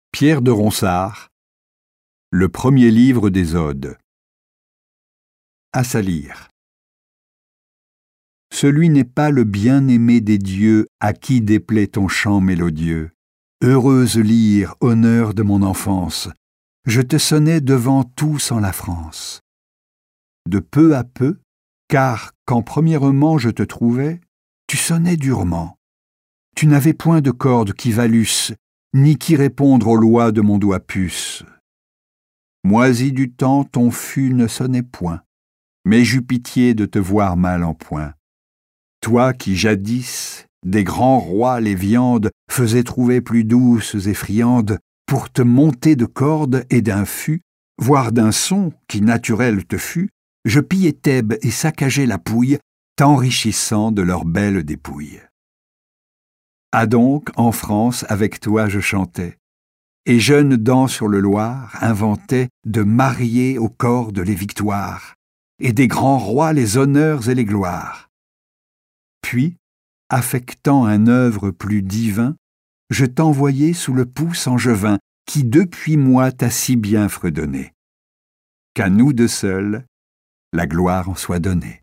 Pierre de Ronsard, le premier livre des Odes. À salir. Celui n'est pas le bien-aimé des dieux à qui déplaît ton chant mélodieux. Heureuse lyre, honneur de mon enfance, je te sonnais devant tous en la France. De peu à peu, car quand premièrement je te trouvais, tu sonnais durement. Tu n'avais point de cordes qui valussent, ni qui répondre aux lois de mon doigt puce. Moisi du temps, ton fût ne sonnait point, mais j'eus pitié de te voir mal en point. Toi qui jadis, des grands rois les viandes faisais trouver plus douces et friandes, pour te monter de cordes et d'un fût, voire d'un son qui naturel te fut, je pillai Thèbes et saccageai la Pouille, t'enrichissant de leurs belles dépouilles. Ah donc, en France, avec toi je chantais, et jeune dans sur le Loir, inventais de marier aux cordes les victoires, et des grands rois les honneurs et les gloires. Puis, affectant un œuvre plus divin, je t'envoyai sous le pouce angevin, qui depuis moi t'a si bien fredonné, qu'à nous deux seuls, la gloire en soit donnée.